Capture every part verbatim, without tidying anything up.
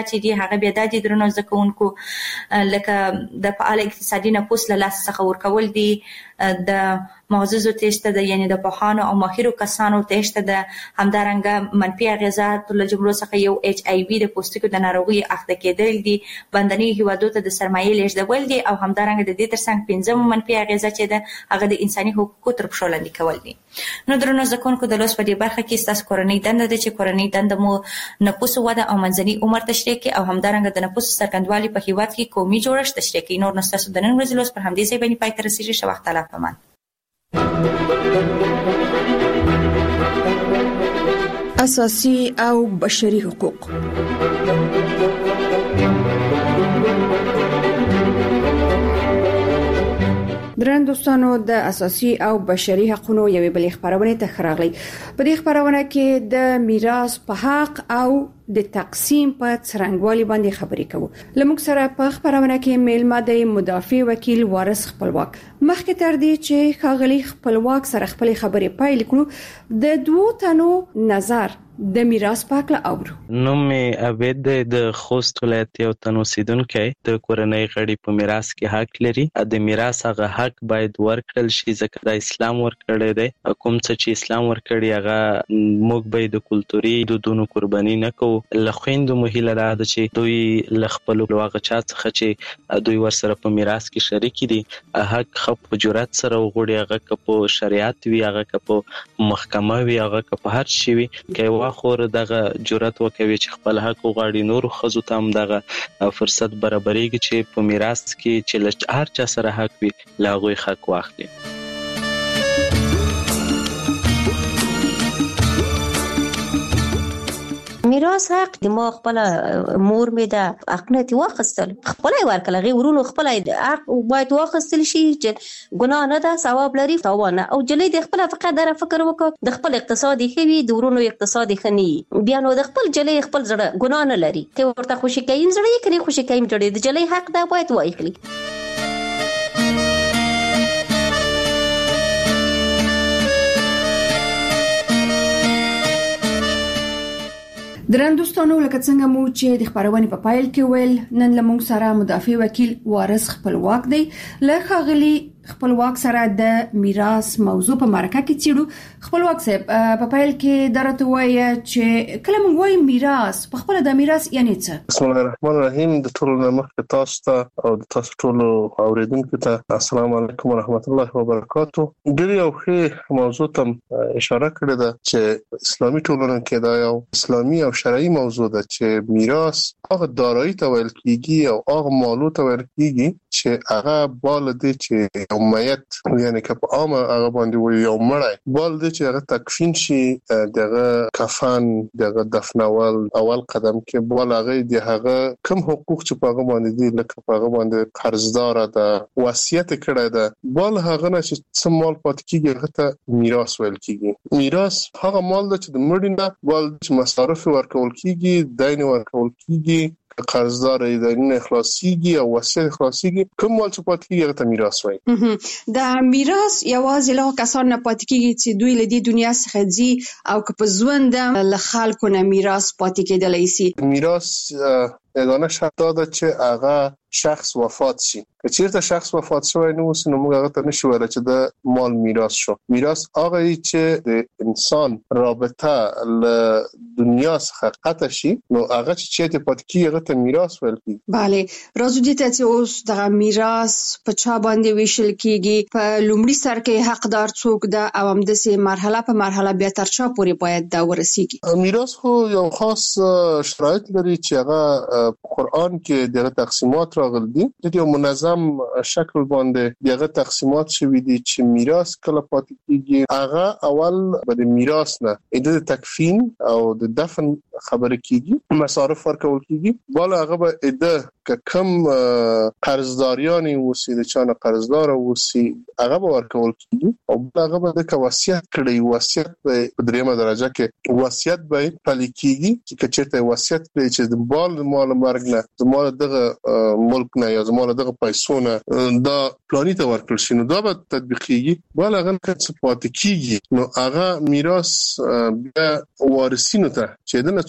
چې دی هغه بیا د درنو زکونکو لکه د فعال اقتصادي نفوس له لاس څخه ورکول دي، د معززو تشته د یعنی د پوهانو او ماهرو کسانو تشته د همدارنګه منفي اغیزات له جملو څخه یو ایچ ای وی د پوستکو د ناروغي اخته کېدل دي، بندنی هیوادو ته د سرمایې لیږدول دي، او همدارنګه د دې ترڅنګ پنځم منفي اغیزه چې ده هغه د انساني حقوقو تر پښو لاندې کول دي. نو درنو زکونکو د لوست په دې برخه کې ستاسو کورنۍ دنده ده چې کورنۍ دنده مو نفوس وده او منځني عمر تشریح کوي او همدارنګه د نفوس څرګندوالي په هیواد کې قومي جوړښت تشریح کوي. نور نو ستاسو د نن ورځې لوست پر همدې ځای باندې پای ته رسیږي. ښه وخت الله پامان. اساسي او بشري حقوق. درن دوستانو، د اساسي او بشري حقوقو یوې بلې خبرونه ته خراغلي. په دې خبرونه کې د میراث په حق او د تقسیم په څرنګوالي باندې خبرې کوو. لموږ سره په خبرونه کې میلمه د مدافع وکیل وارث خپلواک. مخکې تر دې چې ښاغلي خپلواک سره خپل خبرې پیل کړو، د دوه تنو نظر د میراث په اړه اورو. نو مې عبید د خوست ولایت یو تن اوسیدونکی د کورنۍ غړي په میراث کې حق لري. د میراث هغه حق باید ورکړل شي ځکه د اسلام ورکړی دی. کوم څه چې اسلام ورکړي هغه موږ به د کلتوري دودونو قرباني نه کوو. له خویندو مو هیله ده چې دوی له خپلو هغه چا څخه چې دوی ورسره په میراث کې شریک دي حق خو په جرأت سره وغوړي، هغه که په شریعت وي، هغه که په محکمه وي، هغه که په هر شي وي، که خور دغه جرأت وکوي چې خپل حق وغواړي. نورو ښځو ته هم دغه فرصت برابرېږي چې په میراث کې چې هر چا سره حق وي له هغوی حق واخلي. میراث حق د ما خپل مور مې د حقنه واخستل، خپل ورکل غي ورونو خپل حق باید واخستل شي چې ګناه نه ده، ثواب لري تاوانه. او جلې د خپل فقط در فکر وکړه د خپل اقتصادي خوي د ورونو اقتصادي خني بیا نو د خپل جلې خپل زړه ګناه نه لري ته ورته خوشي کین زړه یې کړي خوشي کین جوړې د جلې حق ده باید وایخلي. درن دوستانو، لکه څنګه مو چې د خبرونه په پایل کې ویل، نن لمونږ سره مدافع وکیل وارث خپلواک دی. له ښاغلي خپلواک سره د میراث موضوع په مرکه کې چیرو. خپلواک صاحب په پایل کې درته وایي چې کله موږ وایو میراث، په خپل د میراث یعنی څه؟ بسم الله الرحمن الرحیم. د ټولو مخکې تاسو ته او د تاسو ټولو اوریدونکو ته السلام علیکم ورحمت الله وبرکاتو. ډېر یو ښه موضوع ته اشاره کړې ده چې اسلامي ټولنه کې دا یو اسلامي او شرعي موضوع ده چې میراث هغه دارایی ته ویل کیږي او هغه مالو ته ویل کیږي چې هغه بال دي چې یو میت یعنی که په عامه هغه باندې وي یو مړی بال دي چې هغه تکفین شي، دغه کفن، دغه دفنول اول قدم کې بال هغه دی هغه کوم حقوق چې په هغه باندې دي لکه په هغه باندې قرضدار ده وصیت کړی ده بال هغه نه چې څه مال پات کیږي هغه ته میراث ویل کیږي. میراث هغه مال ده چې د مړي نه بال چې مصارف ورکول کیږي، دین ورکول کیږي، قرضدار ایدارین اخلاصيږي او وصیت اخلاصيږي، کوم مال چې پات کیږي هغه ته میراث وایي. د میراث یوازې له کسان نه پات کیږي چې دوی له دې دنیا څخه ځي او که په ژوند له خلکو نه میراث پات کېدلای شي. میراث یگانه شرط ده چې هغه شخص وفات شي. که چیرته شخص وفات شوی نه وي نو موږ هغه ته نشو ویل چې د مال میراث شو. میراث هغه چې د انسان رابطه له دنیا څخه قطع شي نو هغه چې ته پات کیږي هغه ته میراث ویل کیږي. bale راځو دې ته چې اوس د میراث په چا باندې ویشل کیږي، په لومړي سر کې حقدار څوک ده او هم د سه مرحله په مرحله بیا تر چا پورې باید دا ورسیږي. میراث خو یو خاص شرایط لري چې هغه قرآن کې دغه تقسیمات راغلي دي. د یو منظم شکل باندې دغه تقسیمات شوي دي چې میراث کله پاتې کیږي هغه اول به د میراث نه د تکفین او د دفن خبره کیږي، مصارف ورکول کیږي، بالا هغه به اده که کم قرضداریانی وسی د چانه قرضدار وسی هغه به ورکول کیږي او هغه به د وصیت کړي. وصیت په دریمه درجه کې وصیت به پلي کیږي چې چېرته وصیت کړي چې د بال مال مرګ نه زموږ دغه ملک نه یا زموږ دغه پیسو نه دا پلاني ته ورکړل شي نو دا به تطبیقيږي. بل هغه څه پاتې کیږي نو هغه میراث بیا وارثینو ته چې دنه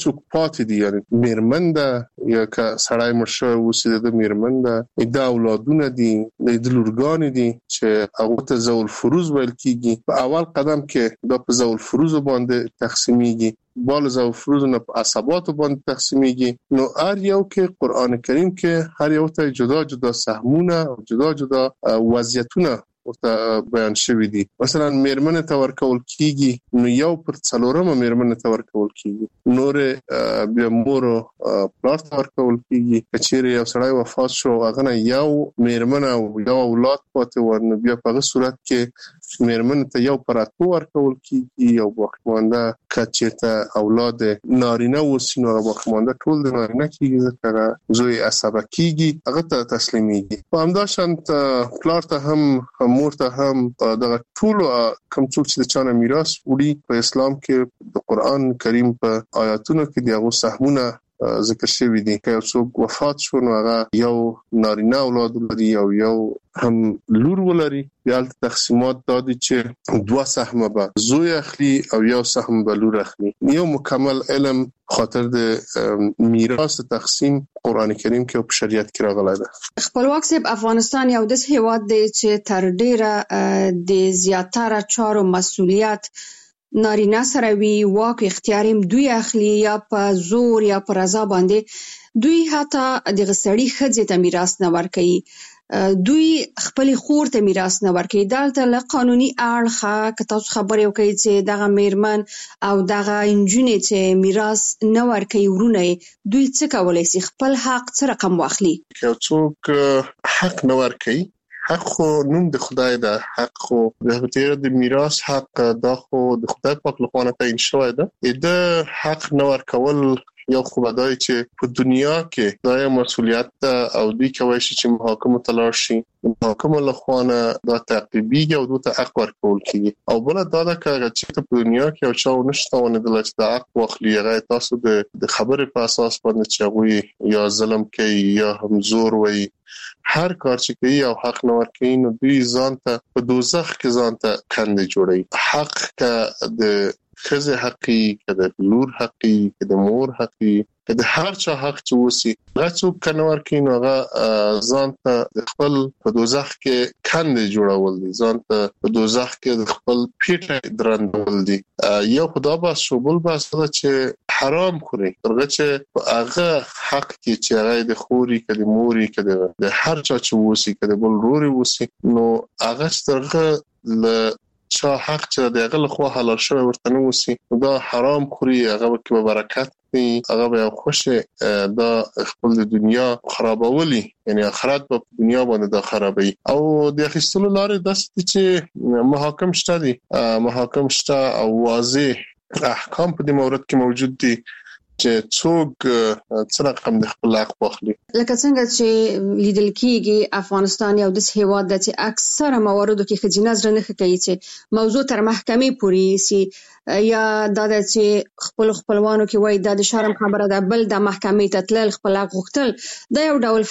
څوک پاتې دي یعنی میرمن ده یا که سړی مړ شوی اوسي د میرمن ده د اولادونه دي د لورګان دي چې هغه ته ذوال فروض ویل کیږي په اول قدم کې دا په ذوال فروض باندې تقسیمیږي بال ذوال فروض نه په عصبات باندې تقسیمیږي نو هر یو کې قران کریم کې هر یو ته جدا جدا سهمونه او جدا جدا وضعیتونه ورته بیان شوی دي مثلا میرمن ته ورکول کیږي نو یو پر څلورمه میرمن ته ورکول کیږي نور بیا مور پلار ته ورکول کیږي کچېره یو سړی وفات شو هغه نه یو میرمن او یو اولاد پاتې ورنه بیا په هغه صورت کې میرمن ته یو پر اتو ورکول کیږي یو باقیمانده کچېته اولاد نارینه وسینو هغه باقیمانده ټول د نارینه کیږي ځکه زوی عصبه کیږي هغه ته تسلیمیږي په همداشانت پلار ته هم مور ته هم دغه ټول کوم څوک چې د چانه میراث وړي په اسلام کې د قران کریم په آیاتونو کې دغه سهمونه ذکر شوی دي که څوک وفات شو نو هغه یو نارینه اولاد لري او یو هم لور ولري بیا تقسیمات دادي چې دوه سهم به زوی اخلي او یو سهم به لور اخلي یو مکمل علم خاطر د میراث تقسیم قران کریم کې په شریعت کې راغلی ده خپلواک صاحب افغانستان یو داس هیواد دی چې تر ډیره د زیاتره چارو مسولیت نارینه سره وی واک اختیاریم دوی اخلي یا په زور یا په رضا باندې دوی حتی د غسړی خځې ته میراث نه ورکوي دوی خپل خور ته میراث نه ورکوي دلته له قانوني اړخه که تاسو خبرې وکړئ چې دغه میرمن او دغه انجونې چې میراث نه ورکوي ورونه دوی څه کولای شي خپل حق څه رقم واخلي که څوک حق نه ورکوي حق خو نوم د خدای ده حق خو د تیر د میراث حق دا خو د خدای پاک لخوا نه تعین شوی ده د حق نه ورکول یو خو بدای چې په دنیا کې دا مسولیت ده او دوی کوي چې محاکمه تلار شي محاکمه لخوا نه دا تعقیبیږي او دوی ته حق ورکول کیږي او بل دا ده چې په دنیا کې او چا ونشته ونه د لچ د حق واخلي هغه تاسو د خبرې په اساس باندې چې یا ظلم کوي یا هم زور وایي هر کار چې کوي او حق نه ورکوي نو دوی ځان ته په دوزخ کې ځان ته کندې جوړي حق که د ښځې حقي که د لور حقي که د مور حقي که د هر چا حق چې وسی هغه څوک که نه ورکوي نو هغه ځان ته د خپل په دوزخ کې کندې جوړول دي ځان ته په دوزخ کې د خپل پیټه درندول دي یو خدا بس شو بل بس دا چې حرام خوري ترغه چې هغه حق کې چې هغه د خوري که د موري که د هر چا چې وسی که د بل روري وسی نو هغه ترغه ل چا حق چې دغه لخوا حلال شوی ورته نو وسی دا حرام خوري هغه کې برکت نه هغه به خوشه دا خپل د دنیا خرابولي یعنی آخرت په دنیا باندې دا خرابوي او د اخیستلو لارې داسې چې محاکم شته دي محاکم شته او واضح احکام په دې مورد کې موجود دي چې څوک څنګه رقم د خپل حق واخلي لکه څنګه چې لیدل کیږي افغانستان یو د هیواد د چې اکثره مواردو کې خځینه نظر نه کوي چې موضوع تر محکمې پورې سي یا د چې خپل خپلوانو کې وای د شرم خبره ده بل د محکمې ته تلل خپل حق غوښتل د یو ډول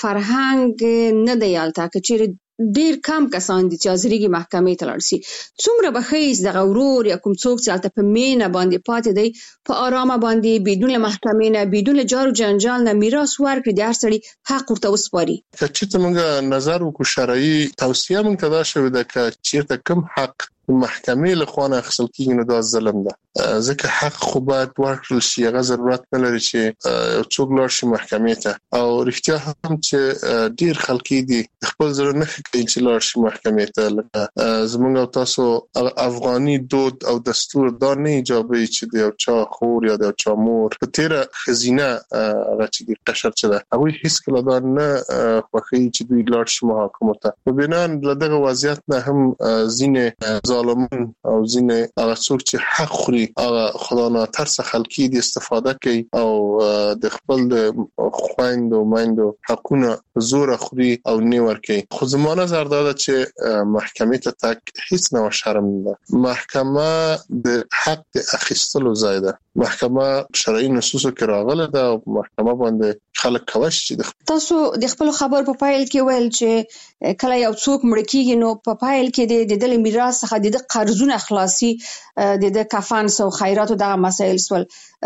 فرهنګ نه دی یالته چې ډیر کم کسان دي چې ازریږي محکمې ته لاړ شي څومره بخیس د غورور یا کوم څوک چې البته په مینه باندې پاتې دی په آرامه باندې بدون محکمې نه بدون جار جنجال نه میراث ورکړي د هر سړي حق ورته وسپاري چې موږ نظر وکړو شرعي توصیه موږ ته دا شوې ده چې چیرته کوم حق محکمې له خوا نه اخیستل کېږي نو دا ظلم ده ځکه حق خو باید ورکړل شي هغه ضرورت نه لري چې څوک لاړ شي محکمې ته او رښتیا هم چې ډیر خلک دي خپل زړه نه کوي چې لاړ شي محکمې ته لکه زموږ او تاسو افغاني دود او دستور دا نه ایجابوي چې د یو چا خور یا د یو چا مور په تیره ښځینه هغه چې د قشر چې ده هغوی هېڅکله دا نه خوښوي چې دوی لاړ شي محاکمو ته په بنا له دغه وضعیت نه هم ځینې ظالمون او ځینې هغه څوک چې حق خوري هغه خدا ناترسه خلکي دي استفاده کوي او د خپل خويندو مایندو حقونه زور خوري او نه ورکوي خو زما نظر دا ده چې محکمې ته تک هیڅ نه شرم نه محکمه د حق د اخیستلو ځای ده محکمه شرعي نصوصو کې راغله دا محکمه باندې خلک کوش چې تاسو د خپل خبر په پایل کې ویل چې کله یو څوک مړ کیږي نو په پایل کې د دل میراث څخه د قرضونه خلاصي د کفن سو خیرات او دغه مسایل سول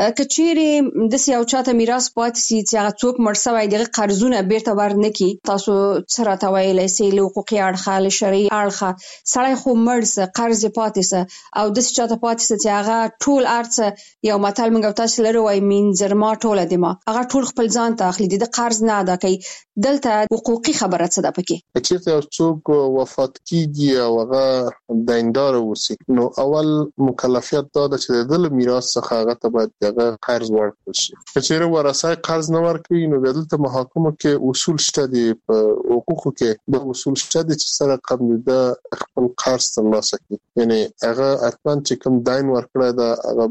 کچېری د سیاو چاته میراث پاتې سي چې هغه څوک مړ شوی دغه قرضونه بیرته ورنکي تاسو سره تا ویلې سي له حقوقي اړخه له شرعي اړخه سړی خو مړ سه قرض پاتې سه او د چاته پاتې سه چې هغه ټول ارڅ یو متل منګو تاسو لري وای مين زرما ټوله دما هغه ټول خپل ځان ته اخلي د قرض نه ادا کوي دلته حقوقي خبره څه ده پکې چې یو څوک وفات کیږي او هغه دیندار وسی نو اول مکلفیت دا ده چې د میراث څخه هغه ته باید هغه قرض ورکړي شي چې ورثه قرض نه ورکړي نو دلته محاکمه کې اصول شته دي په حقوقو کې د اصول شته دي چې سره قبل د خپل قرض ترلاسه کړي یعنی هغه اتمن چې کوم دین ورکړی دا هغه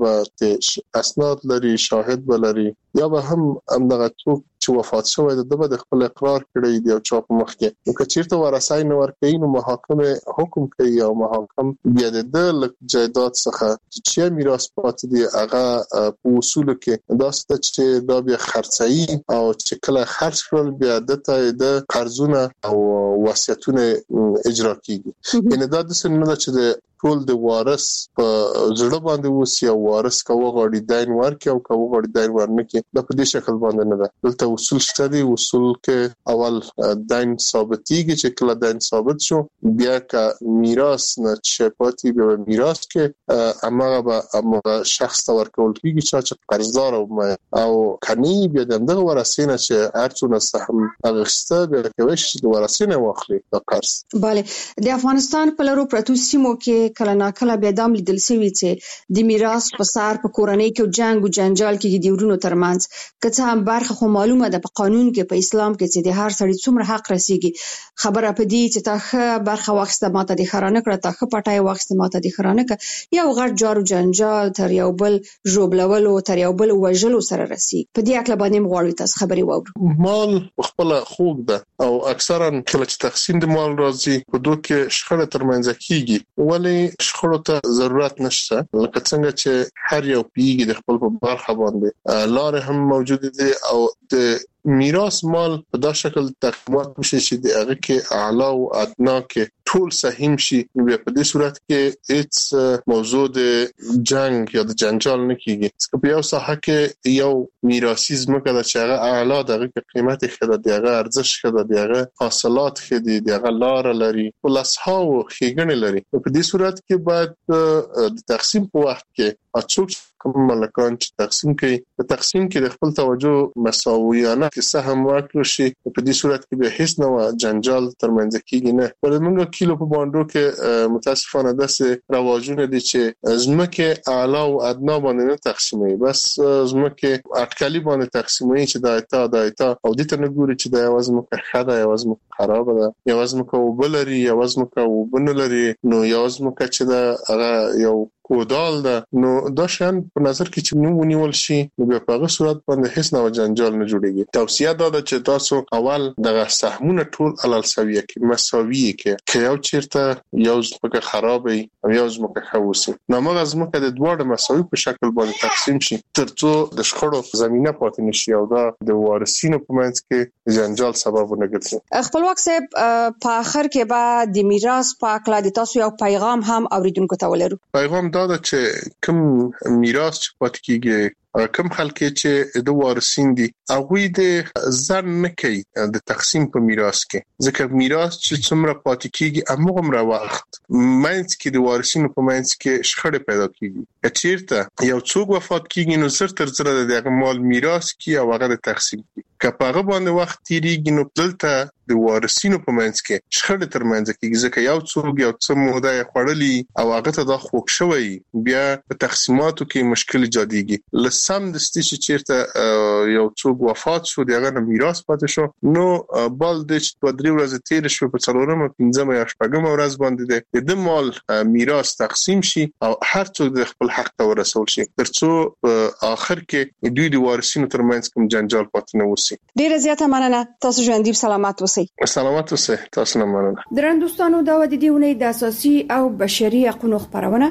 به اسناد لري شاهد بلري یا به هم همدغه څوک چې وفات شوی د د خپل اقرار کړی دی او چا په مخ کې نو کچیرته ورثه نه ورکړي نو محاکمه حکم کوي او محاکم بیا د جایداد څخه چې میراث پاتې دی هغه په اصول کې دا ست چې دا بیا خرڅي او چې کله خرڅ کړل بیا د قرضونه او وصیتونه اجرا کیږي یعنی دا د سن نه چې د ټول د وارث په زړه باندې وسی او وارث کوو غړي دین ورکي او کوو غړي دین ورنکي د په دې شکل باندې نه ده دلته اصول شته دي اصول کې اول دین ثابتيږي چې کله دین ثابت شو بیا کا میراث نه چپاتي به میراث کې امغه به امغه شخص ته ورکول کیږي چې قرضدار او او کني بیا دغه ورثینه چې هرڅونه سهم اغسته به کوي چې ورثینه واخلي د قرض bale د افغانستان په لورو پروتو سیمو کې کله نا کله بیا دام لیدل شوی چې د میراث په سار په کورنۍ کې جنگ او جنجال کې د ورونو ترمنځ کڅه هم برخه خو معلومه ده په قانون کې په اسلام کې چې د هر سړي څومره حق رسیږي خبره په دې چې تاخه برخه واخسته ماته د خرانه کړه تاخه پټای واخسته ماته د خرانه کړه یو غړ جارو جنجال تر یو بل جوړبلولو تر یو بل وژلو سره رسیږي په دې اکل باندې مغواړی تاسو خبري واورو مال خپل خوګ ده او اکثرا کله چې تقسیم د مال راځي په دوه کې شخړه ترمنځ کیږي ولی شخړو ته ضرورت نشته لکه څنګه چې هر یو پیګي د خپل په برخه باندې لار هم موجود دي او د میراث مال په دا شکل تقسیمات وشي چې د هغه کې اعلی او ادنا کې ټول سهم شي نو په دې صورت کې هیڅ موضوع د جنگ یا د جنجال نه کیږي چې په یو ساحه کې یو میراثي زمکه د چاغه اعلی دغه قیمت خدای دغه ارزش خدای دغه حاصلات خدای دغه لار لري ولاسها او خېګنه لري په دې صورت کې باید د تقسیم په وخت کې اڅوک کوم ملکان چې تقسیم کوي په تقسیم کې د خپل توجه مساویانه کې سهم ورکړي شي په دې صورت کې به هیڅ نوع جنجال ترمنځ کېږي نه ولې کیلو په باندې کې متاسفانه داسې رواجونه دي چې زمکه اعلی او ادنا باندې نه تقسیموي بس زمکه اټکلی باندې تقسیموي چې د ایتا د ایتا او د ته نه ګوري چې د وزمکه خاده یا وزمکه خراب ده یا وزمکه وبلري یا وزمکه وبنلري نو یا وزمکه چې دا هغه یو کودال ده نو دا شان په نظر کې چې نو ونیول شي نو په هغه صورت باندې هیڅ نو جنجال نه جوړيږي توصيه دا ده چې تاسو اول دغه سهمونه ټول علل سویه کې مساویه کې چې یو چیرته یو ځمکه خرابې او یو ځمکه خوسي نو موږ ځمکه د دوه مساوي په شکل باندې تقسیم شي ترڅو د شخړو زمينه پاتې نشي او دا د وارثینو په منځ کې جنجال سبب نه ګرځي خپلواک صاحب په اخر کې به د میراث په اړه د تاسو یو پیغام هم اوریدونکو ته ولرو پیغام دا ده چې کوم میراث چې پاتې کیږي کوم خلک چې د وارثین دي هغه د ځان نه کوي د تقسیم په میراث کې ځکه میراث چې څومره پاتې کیږي هغه وخت مینځ کې د وارثینو په مینځ کې شخړه پیدا کیږي چیرته یو څوک وفات کیږي نو زر تر زر د مال میراث کې او هغه د تقسیم کی کپاغه باندې وخت تیریږي نو دلته د وارثینو په منځ کې شخړه ترمنځ کېږي ځکه یو څوک یو څه موده خړلې او هغه ته د خوښ شوی بیا په تقسیماتو کې مشکل جاديږي لسم د ستې چیرته یو څوک وفات شو دغه میراث پاتې شو نو بل د دوه درې ورځې تیر شو په څلورمه پنځمه یا شپږمه ورځ باندې د مال میراث تقسیم شي او هر څوک د خپل حق ته ورسول شي ترڅو په اخر کې دوی د وارثینو ترمنځ کوم جنجال پاتې نه وسی ډیره زیاته مننه تاسو ژوندۍ سلامات اوسئ سلامات اوسئ تاسو نه مننه درن دوستانو دا د دیونه د اساسي او بشري حقوقو خبرونه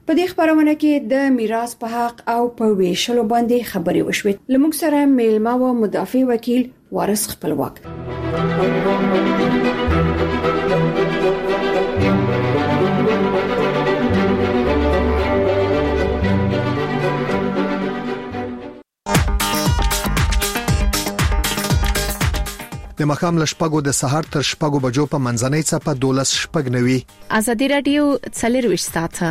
په دې خبرونه کې د میراث په حق او په ویشلو باندې خبرې وشوې. لموږ سره میلمه او مدافع وکیل وارث خپلواک. د مخام لشپګو د سهار تر شپګو بجو په منځنۍ صفه دولس شپګ نوي. ازادي رادیو څلرويش ساعته.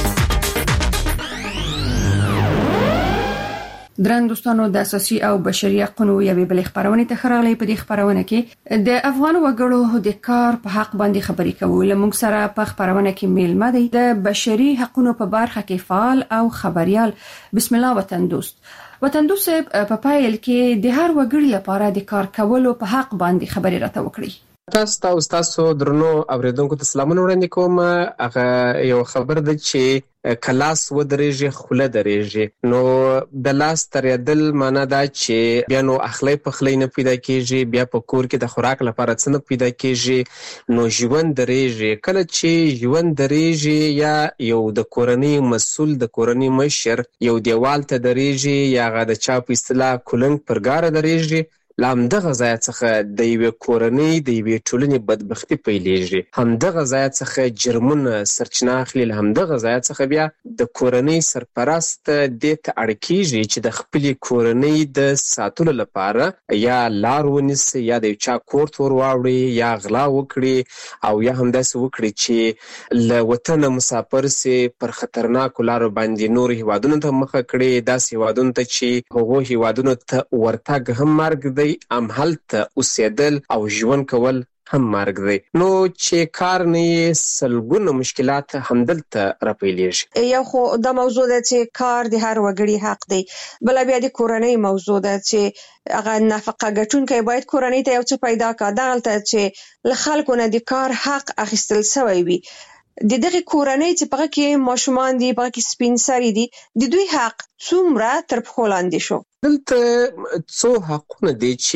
درن دوستانو د اساسي او بشري حقوقو یوې بل خبرونه ته خراغلي. په دې خبرونه کې د افغان وګړو د کار په حق باندې خبرې کوو. لمونږ سره په خبرونه کې میلمه دی د بشري حقوقو په برخه کې فعال او خبريال بسم الله وطن دوست. وطن دوست په پایل کې د هر وګړي لپاره د کار کولو په حق باندې خبرې راته وکړي. تاسو ته تاسو درنو اوریدونکو ته سلامونه وړاندې کوم. هغه یو خبر ده چې کلاس ودرېږي خوله درېږي. نو د لاس ترېدل معنا دا چې بیا نو اخلي په خلې نه پیدا کیږي، بیا په کور کې د خوراک لپاره څه نه پیدا کیږي، نو ژوند درېږي. کله چې ژوند درېږي یا یو د کورنۍ مسؤل د کورنۍ مشر یو دیوال ته درېږي یا غا د چا په اصطلاح کولنګ پرګار درېږي، لامدغه ځای څخه د یوې کورنۍ د یوې ټولنې بدبختی پیلېږي. همدغه ځای څخه جرمونه سرچینه اخلي، همدغه ځای څخه بیا د کورنۍ سرپرست دې ته اړ کیږي چې د خپلې کورنۍ د ساتلو لپاره یا لار ونیسي یا د چا کور تور واوړي یا غلا وکړي او یا همداسې وکړي چې له وطن مسافر سي پر خطرناکو لارو باندې نور هیوادونو ته مخه کړي، داسې هیوادونو ته چې هغو هیوادونو ته ورتګ هم مرګ دی، ام هلته اوسېدل او ژوند کول هم مرګ دی. نو چې کار نه سلګونه مشکلات همدلته راپیلېږي. یو خو دا موضوع ده چې کار د هر وګړي حق دی، بل بیا د کورنۍ موضوع ده چې هغه نفقه ګټونکي باید کورنۍ ته یو څه پیدا کړي. دغلته چې له خلکو نه د کار حق اخیستل شوی وي. د دغه کورنۍ چې په کې ماشومان دي، په کې سپین سري دي، د دوی حق څومره تر پښو لاندې شو. دلته څو حقونه دي چې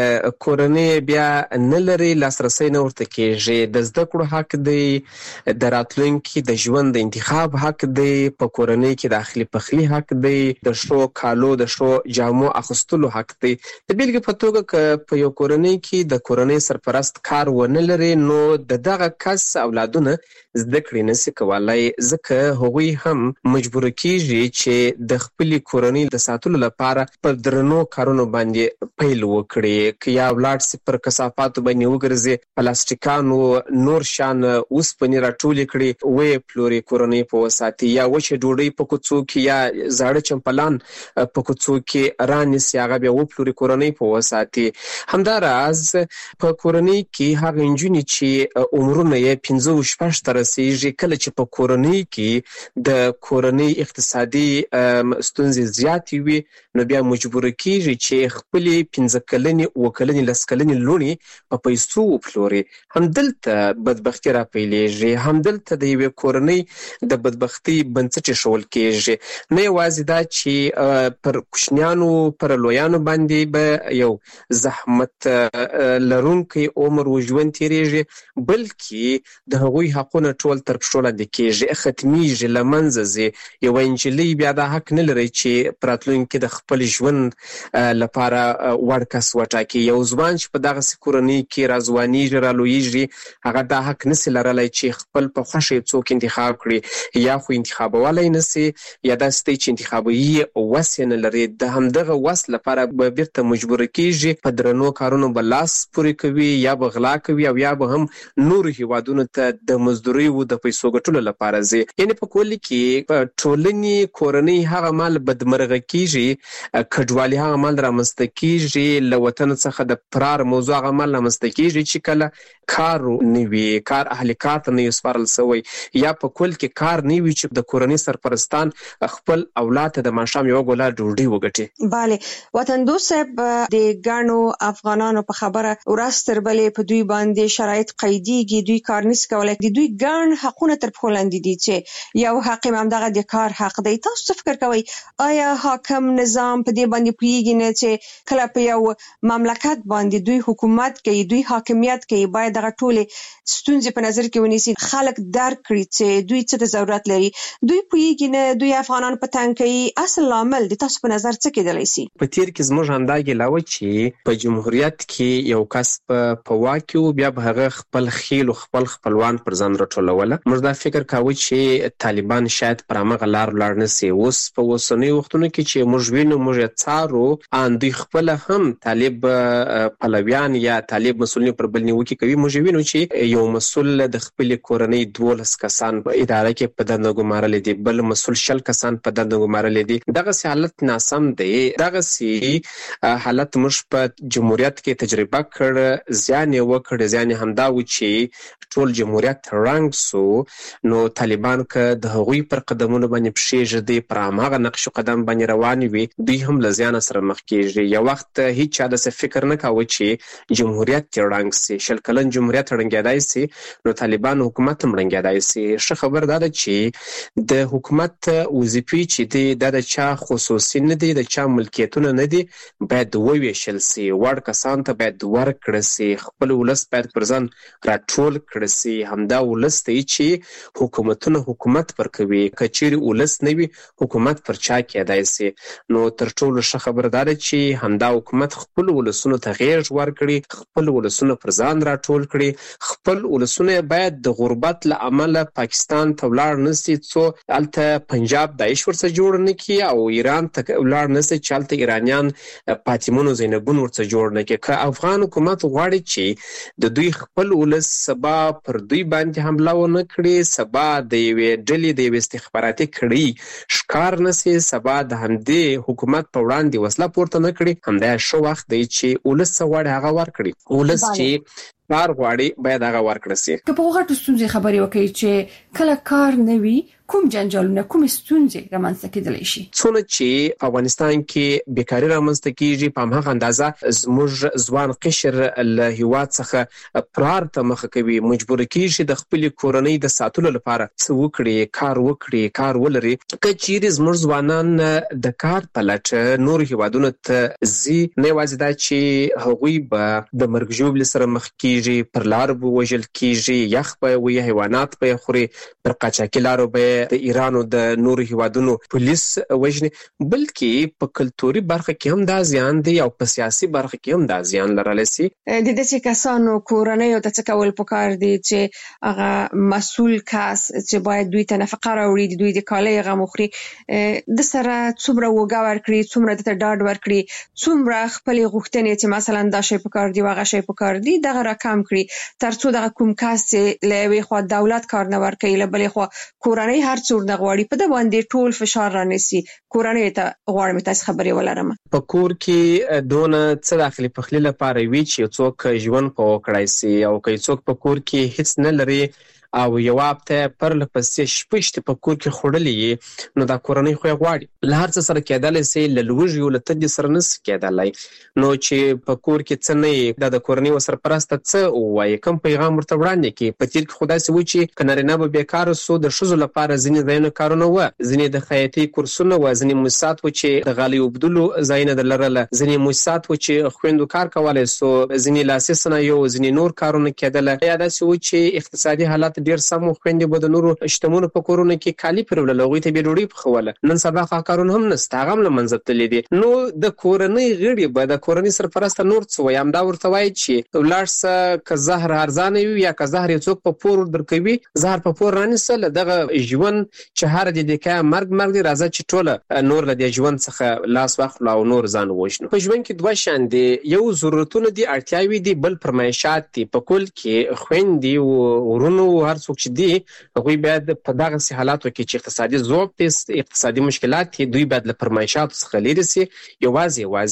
کورنۍ بیا نه لري، لاسرسي نه ورته کېږي. د زده کړو حق دی، د راتلونکي د ژوند د انتخاب حق دی، په کورنۍ کې د اخلي پخلي حق دی، د شو کالو د شو جامو اخیستلو حق دی. د بیلګې په توګه که په یو کورنۍ کې د کورنۍ سرپرست کار ونه لري، نو د دغه کس اولادونه زده کړې نشي کولای، ځکه هغوی هم مجبور کیږي چې د خپلې کورنۍ د ساتلو لپاره پر درنو کارونو باندې پیل وکړي. که یا ولاړ سي پر کثافاتو باندې وګرځي، پلاستیکانو نور شان اوسپنې راټولې کړي، وې پلوري کورنۍ په وساتي، یا وچه ډوډۍ په کوڅو کې یا زاړه چمپلان په کوڅو کې رانیسي، هغه بیا وپلوري کورنۍ په وساتي. همداراز په کورنۍ کې هغه نجونې چې عمرونه یې پنځه شپږ ته رسیږي، کله چې په کورنۍ کې د کورنۍ اقتصادي ستونزې زیاتې وي، نو بیا مجبور کیږي چې خپلې پنځه کلنې اوه کلنې لس کلنې لوڼې په پیسو وپلوري. همدلته بدبختي راپیلېږي، همدلته د یوې کورنۍ د بدبختۍ بنسټ ایښودل کیږي. نه یوازې دا چې پر کوچنیانو پر لویانو باندې به یو زحمت لرونکی عمر و ژوند تیریږي، بلکې د هغوی حقونه ټول تر پښو لاندې کیږي، ختمیږي، له منځه ځي. یوه نجلۍ بیا دا حق نه لري چې په راتلونکي د خپل ژوند لپاره وړ کس وټاکي. یو ځوان چې په دغسې کورنۍ کې راځوانېږي، رالویېږي، هغه دا حق نسي لرلی چې خپل په خوښه یې څوک انتخاب کړي، یا خو انتخابولی نسي، یا داسې دی چې انتخابوي وس یې نه لري. د همدغه وس لپاره به بیرته مجبوره کیږي، په درنو کارونو به لاس پورې کوي، یا به غلا کوي، او یا به هم نورو هیوادونو ته د مزدورۍ و د پیسو ګټلو لپاره ځي. یعنې په کل کې په ټولنې کورنۍ هغه مال بدمرغه کیږي، کډوالي هغه مال رامنځته کیږي، له وطن څخه د فرار موضوع هغه مال رامنځته کیږي چې کله کار نه وي، کار اهل کار ته نه وي سپارل شوی، یا په کل کې کار نه وي چې د کورنۍ سرپرستان خپل اولاد ته د ماښام یوه ګوله ډوډۍ وګټي. بله، وطن دوست صاحب د ګڼو افغانانو په خبره ورځ تر بلې په دوی باندې شرایط قیدېږي، دوی کار نشي کولی، د دوی ګڼ حقونه تر پښو لاندې دي چې یو حق هم همدغه د کار حق دی. تاسو څه فکر کوئ؟ آیا حاکم نظام هم په دې باندې پوهیږي نه چې کله په یو مملکت باندې دوی حکومت کوي، دوی حاکمیت کوي، باید دغه ټولې ستونزې په نظر کې ونیسي، خلک درک کړي چې دوی څه د ضرورت لري. دوی پوهیږي نه دوی افغانان په تنګ کوي. اصل لامل د تاسو په نظر څه کېدلی شي؟ په تیر کې زموږ همدا ګیله وه چې په جمهوریت کې یو کس په واک کې و، بیا به هغه خپل خیل او خپل خپلوان پر ځان راټولوله. موږ دا فکر کاوه چې طالبان شاید پر همغه لار ولاړ نه سي. اوس په اوسنیو وختونو کې چې موږ وینو، موږ یې څارو، ان دوی خپله هم طالب پلویان یا طالب مسؤلین پر بل نیوکې کوي. موږ وینو چې یو مسؤل د خپلې کورنۍ دولس کسان په اداره کې په دنده ګمارلی دي، بل مسؤل شل کسان په دنده ګمارلی دي. دغسې حالت ناسم دی. دغسې حالت موږ په جمهوریت کې تجربه کړ، زیان یې وکړ. زیان یې همدا و چې ټول جمهوریت ړنګ سو. نو طالبان که د هغوی پر قدمونو باندې پښې ږدي، پر هماغه نقش قدم باندې روان وي، دوی هم له زیانه سره مخ کېږي. یو وخت هیڅ چا داسې فکر نه کاوه چې جمهوریت یې ړنګ سي. شل کلن جمهوریت ړنګېدای سي، نو طالبان حکومت هم ړنګېدای سي. ښه خبر دا ده چې د حکومت وظیفې چې دي دا د چا خصوصي نه دي، د چا ملکیتونه نه دي، باید وویشل سي. وړ کسانو ته باید ورکړه سي. خپل ولس باید پر ځان راټول کړه سي. همدا ولس دی چې حکومتونه حکومت پر کوي. که چیرې ولس نه وي، حکومت پر چا کېدای سي. نو تر ټولو ښه خبر دا ده چې همدا حکومت خپل ولسونو ته غېږ ورکړي، خپل ولسونه پر ځان راټول کړي. خپل ولسونه باید د غربت له امله پاکستان ته ولاړ نه سي، څو هلته پنجاب داعش ورڅخه جوړ نه کړي، او ایران ته ولاړ نه سي چې هلته ایرانیان فاطمون او زینبون ورڅخه جوړ نه کړي. که افغان حکومت غواړي چې د دوی خپل ولس سبا پر دوی باندې حمله ونه کړي، سبا د یوې ډلې د یوې استخباراتي کړۍ ښکار نه سي، سبا د همدې حکومت په وړاندې وسله پورته نه کړي، همدا ښه وخت دی چې ولس څه غواړي هغه ورکړي. ولس چې کار غواړي باید هغه ورکړه سي. که په غټو ستونزې خبرې وکړي چې کله کار نه وي، کوم جنجالونه، کوم ستونزې رامنځته کېدلی شي؟ څونه چې په افغانستان کې بیکاري رامنځته کېږي، په هماغه اندازه زموږ ځوان قشر له هېواد څخه فرار ته مخه کوي، مجبوره کېږي د خپلې کورنۍ د ساتلو لپاره څه وکړي، کار وکړي، کار ولري. که چیرې زموږ ځوانان د کار په لټه نورو هېوادونو ته ځي، نه یوازې دا چې هغوی به د مرګ ژوبلې سره مخ کېږي، پر لارو به وژل کېږي، یخ به یې وي، حیوانات به یې خوري، پر قاچاقي لارو به د ایران او د نورو هیوادونو پولیس وژني، بلکې په کلتوري برخه کې هم دا زیان دی او په سیاسي برخه کې هم دا زیان لرلی سي. د داسې کسانو کورنیو ته څه کول پکار دي چې هغه مسؤل کس چې باید دوی ته نفقه راوړي، دوی د کالۍ غم وخوري، د سره څومره وګه ورکړي، څومره دته ډاډ ورکړي، څومره خپلې غوښتنې چې مثلا دا شی پکار دی هغه شی پکار دی دغه راکم کړي، ترڅو دغه کوم کس چې له یوې خوا دولت کار نه ورکوي، له بلې خوا کورنۍ هر څه ورنه غواړي، په ده باندې ټول فشار رانیسي. کورنۍ ته غواړم تاسو خبرې ولرم. په کور کې دونه څه داخلي پخلي لپاره وي چې څوک ژوند په وکړای سي، او که څوک په کور کې هیڅ نه لري او یو هفته پرله پسې شپه شته په کور کې خوړلې، نو دا کورنۍ خو یې غواړي له هر څه سره کېدلی سي، له لوږې او له تندې سره نه سي کېدلی. نو چې په کور کې څه نه یي، دا د کورنۍ سرپرسته څه ووایي، کوم پیغام ورته وړاندې کړي. په تېر کې خو داسې و چې که نارینه به بېکاره سو، د ښځو لپاره ځینې ځایونه کارونه وه، ځینې د خیاطۍ کورسونه وه، ځینې موسسات و چې د غالۍ اوبدلو ځایونه د لرله، ځینې موسسات و چې خویندو کار کولی سو، ځینې لاسي صنایع، ځینې نور کارونه کېدله. یا داسې و چې اقتصادي حالات ډېر سم و، خویندې به د نورو شتمنو په کورونو کې کالي پرېوړل، هغوی ته به یې ډوډۍ پخوله. نن سبا خو کارونه هم نشته، هغه هم له منځه تللي دي. نو د کورنۍ غړي به د کورنۍ سرپرسته نور څه وایي، همدا ورته وایي چې ولاړ شه، که زهر ارزانه وي یا که زهر یې څوک په پور درکوي، زهر په پور رانیسه، له دغه ژوند چې هر دې دی که مرګ مرګ دی، راځه چې ټوله نور له دې ژوند څخه لاس واخلو او نور ځان ووژنو. په ژوند کې دوه شیان دي، یو ضرورتونه دي، اړتیاوې دي، بل فرمایشات دي. په کل کې خویندې او ورونو هر څوک چې دي، هغوی باید په دغسې حالاتو کې چې اقتصادي ضعف دی، اقتصادي مشکلات دي، دوی باید له فرمایشاتو څخه لرې سي، یوازې یوازې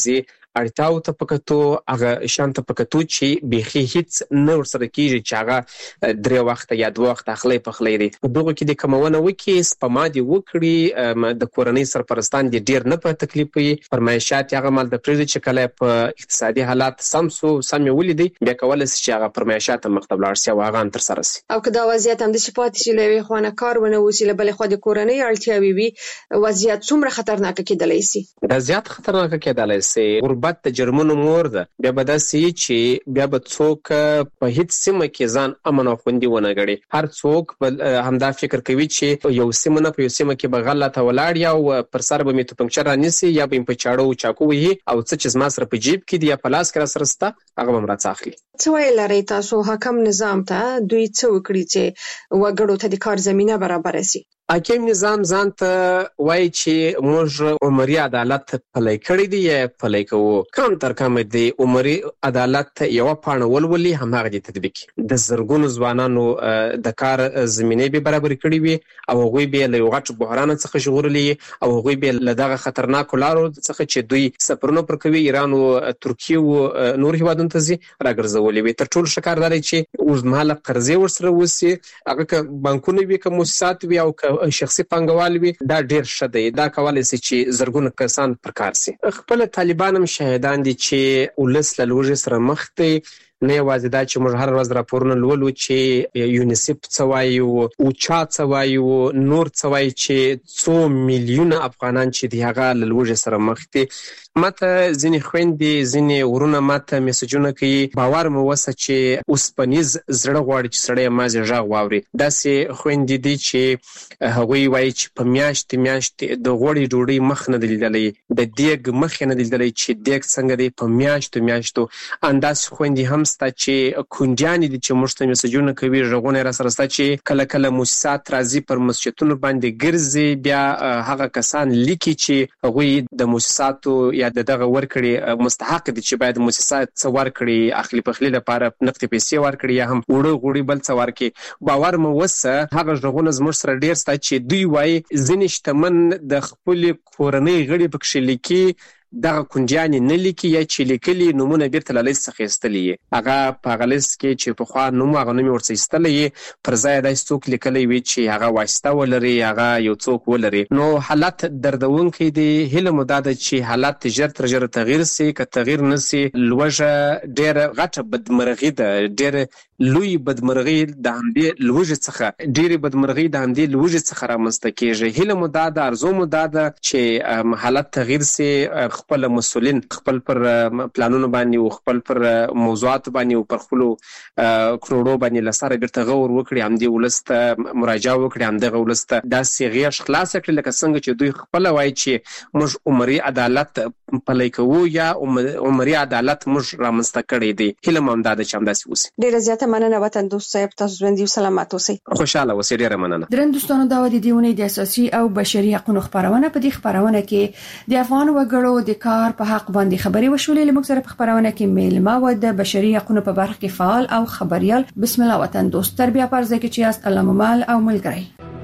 اړتیاو ته پکتو هغه شانت پکتو چې بيخي هیڅ نه ورسره کیږي چې هغه درې وخت یا دوه وخت اخلي په خلې دي په دغه کې د کمونه وکي سپما دي وکړي د کورنۍ سرپرستان دي ډیر نه په تکلیف وي فرمایشات هغه مال د پریز چې کله په اقتصادي حالات سمسو سم ولیدي بیا کولای شي چې هغه فرمایشات مختبل ارسي او هغه تر سره سي او کدا وضعیت هم د شپات شي لوي خوانه کار ونه وسی له بل خو د کورنۍ اړتیاوي وي وضعیت څومره خطرناک کېدلی شي دا زیات خطرناک کېدلی شي غربت د جرمونو مور ده بیا به د سي چې بیا به څوک په هیڅ سیمه کې ځان امن او خوندي ونه غړي هر څوک بل همدا فکر کوي چې یو سیمه نه په یو سیمه کې به غلطه ولاړ یا پر سر به میته پنکچر رانیسي یا به په چاړو چاکو وي او څه چې زما سره په جیب کې دی یا په لاس کې سره ستا هغه به مراد اخلي څه ویل لري تاسو حکم نظام ته دوی څه وکړي چې وګړو ته د کار زمينه برابر شي حاکم نظام ځان ته وایي چې موږ عمري عدالت پلی کړی دی یا پلی کوو کم تر کم دی عمري عدالت یو پاڼه ولولي هماغه د تطبیق د زرګونو ځوانانو د کار زمينه به برابر کړی وي او هغوی به له غټ بحران څخه ژغورلي او هغوی به له دغه خطرناک لارو څخه چې دوی سفرونه پر کوي ایران او ترکیه او نور هیوادونو ته ځي راګرځولي وي تر ټولو شکرداري چې اوږدمهاله قرضې ورسره وسی هغه بانکونه وي کوم مؤسسات وي او شخصي پانګوال وي دا ډیر ښه دی دا کولای شي چې زرګونه کسان پر کار سي خپل طالبان هم شاهدان دي چې ولس له لوږې سره مخ دي نه یوازې دا چې موږ هر ورځ راپورونه لولو چې یونیسف څه وایي او چا څه وایي او نور څه وایي چې څو میلیونه افغانان چې دی هغه له لوږې سره مخ دي ماته ځینې خويندې ځینې ورونه ماته میسجونه کوي باور مو وسه چې اوسپنیز زړه غواړي چې سړی مازه ژغ واوري داسې خويندې دي چې هغوی وایي چې په میاشت میاشت د غوړي ډوډۍ مخ نه لیدلې د دیګ مخ نه لیدلې چې دیګ څنګه دی په میاشت میاشتو انداز خويندې هم ستا چې کونډیان دي چې موږ ته میسجونه کوي ژغونه را سره ستا چې کله کله مؤسسات راځي پر مسجدونو باندې ګرځي بیا هغه کسان لیکي چې هغوی د مؤسساتو یا دغه ورکړي مستحق دي چې باید مؤسسات څو ورکړي اخلي پخلي لپاره نقد پیسې ورکړي یا هم وړو غوړي بل څو ورکړي باور مو وسه هغه ژغونه زموږ سره ډیر ستا چې دوی وایي ځینې شتمن د خپل کورنۍ غړي پکښې لیکي دغه کونډیان نه لیکي یا چې لیکلي نمونه بیرته له لیست څخه ایستلي هغه په هغه لیست کې چې پخوا نوم هغه نوم ورڅ ایستلی پر ځای داسې څوک لیکلی وي چې هغه واسطه ولري هغه یو څوک ولري نو حالت دردونکی دی هیله مو دا ده چې حالت ژر تر ژره تغییر سي که تغییر نه سي لوږه ډېره غټه بدمرغي ده ډېره لوی بدمرغي د همدې لوږې څخه ډېرې بدمرغي د همدې لوږې څخه رامنځته کېږي هیله مو دا ده ارزو مو دا ده چې حالت تغییر سي خپل مسؤلین خپل پر پلانونو باندې او خپل پر موضوعات باندې او پر خپل کروڑو باندې لساره بیرته غور وکړي هم دی ولسته مراجعه وکړي هم دغه ولسته دا صيغه خلاص کړي لکه څنګه چې دوی خپل وایي چې موږ عمري عدالت پلی کوو یا عمري عدالت موږ رامنځته کړی دی هیله مونږ دا چې هم داسې اوسي ډیره زیاته مننه وطن دوست صاحب تاسو ژوندي او سلامات اوسئ خوشاله اوسئ ډیره مننه درن دوستانو دا د دیونه د اساسي او بشري حقوقو خبرونه په دې خبرونه کې د افغان وګړو د کار په حق باندې خبري وشولې لمک سره په خبرونه کې میلمه و د بشري حقوقو په برخه کې فعال او خبريال بسم الله وطن دوست تربیه پرځه کې چې است الله مال او ملګری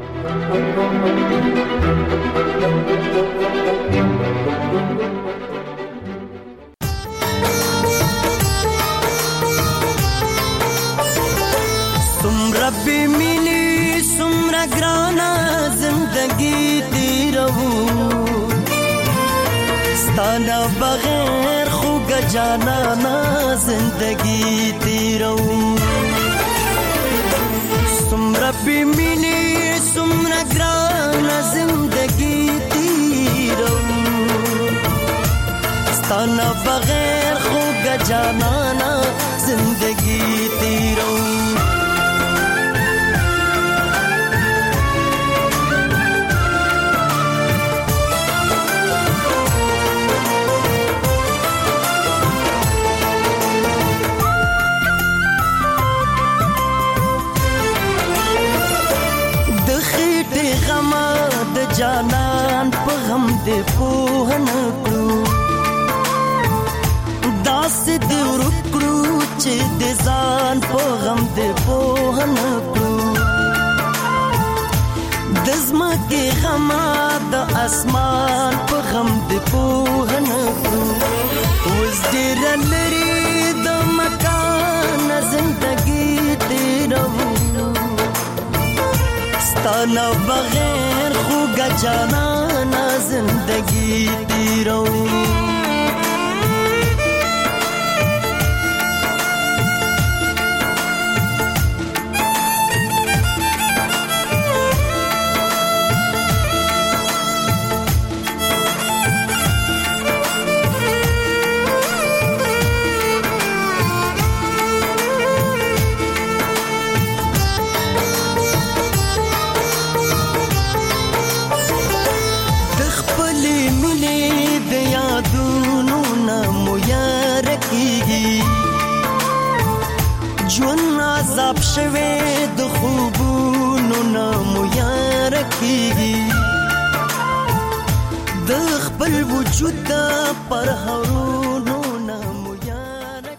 سمرا بمینی سمرا گرانا زندگی تیرو ستانا بغیر خوگ جانانا زندگی تیرو سمرا بمینی سمرا گرانا زندگی تیرو ستانا بغیر خوگ جانانا زندگی تیرو جانان په غم دې پوهن کړو داس دې ورکړو چې دې ځان په غم دې پوهن کړو د زمکه غم د اسمان په غم دې پوهن کړو وز ډېر لري د مکان زندگی تیرو ستانه بغیر خوږه جانانه زندگی تیرو عذاب شوه د خوبونو نامو یار کیږي د خپل وجود پر هرو